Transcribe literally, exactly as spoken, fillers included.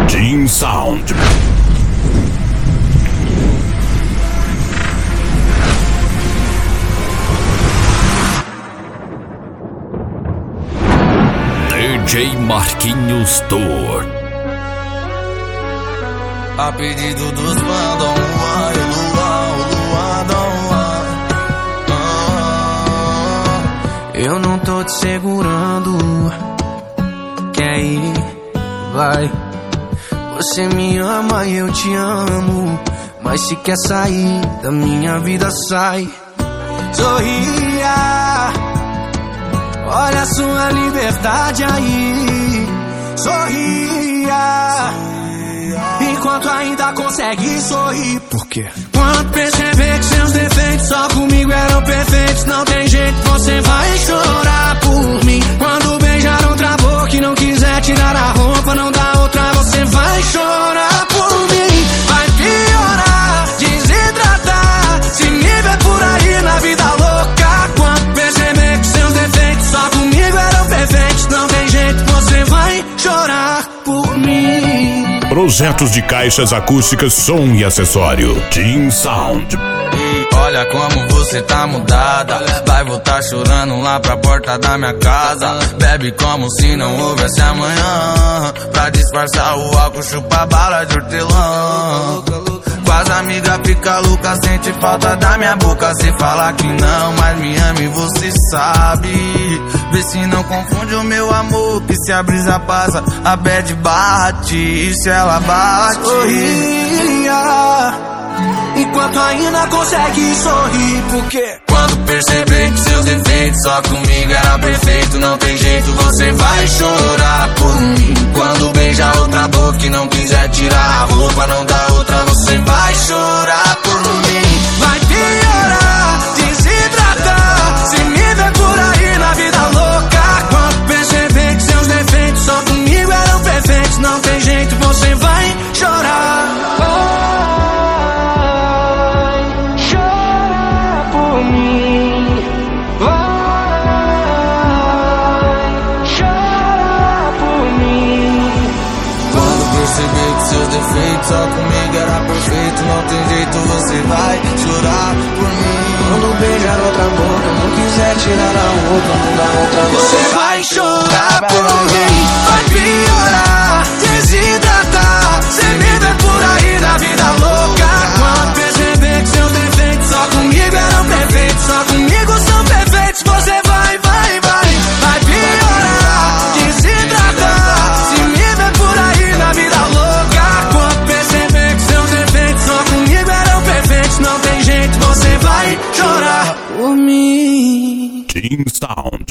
Team Sound. D J Marquinhos Tour. A pedido dos fãs, Dom Juan, e Luan, o Luan, Dom Juan. Ah, eu não tô te segurando, quer ir, vai. Você me ama e eu te amo, mas se quer sair da minha vida, sai. Sorria, olha a sua liberdade aí. Sorria, enquanto ainda consegue sorrir. Por quê? Quando perceber que seus defeitos só comigo eram perfeitos, não tem jeito, você vai chorar por mim. Quando beijar outra boca e não quiser tirar a roupa, não dá outra, você vai chorar por mim. Vai piorar, desidratar, se me ver por aí na vida louca. Quando perceber que seus defeitos só comigo eram perfeitos, não tem jeito, você vai chorar por mim. Projetos de caixas acústicas, som e acessório. Team Sound. E olha como você tá mudada, vai voltar chorando lá pra porta da minha casa. Bebe como se não houvesse amanhã, pra disfarçar o álcool, chupa bala de hortelã. Com as amigas fica louca, sente falta da minha boca. Cê fala que não, mas me ama e você sabe. Vê se não confunde o meu amor, que se a brisa passa, a bad bate, e se ela bate. Sorria, enquanto ainda consegue sorrir. Porque quando perceber que seus defeitos só comigo era perfeito, não tem jeito, você vai chorar por mim. Quando beija outra boca e não quiser tirar a roupa, não dá outra, você vai chorar por mim. Vai piorar, desidratar, se me ver por aí na vida louca. Quando perceber que seus defeitos só comigo eram perfeitos, não tem jeito, você vai chorar. Perceber que seus defeitos só comigo era perfeito, não tem jeito, você vai chorar por mim. Quando beijar outra boca, não quiser tirar a roupa, não dá outra, você vai chorar por mim. Vai piorar, desidratar, cê me vê por aí na vida louca. Quando perceber que seus defeitos só comigo eram perfeitos, só comigo são perfeitos, você vai, vai, vai. Vai piorar, desidratar, se me vê por aí na vida louca. Quando perceber que seus defeitos só comigo eram perfeitos, não tem jeito, você vai chorar por mim. Team Sound.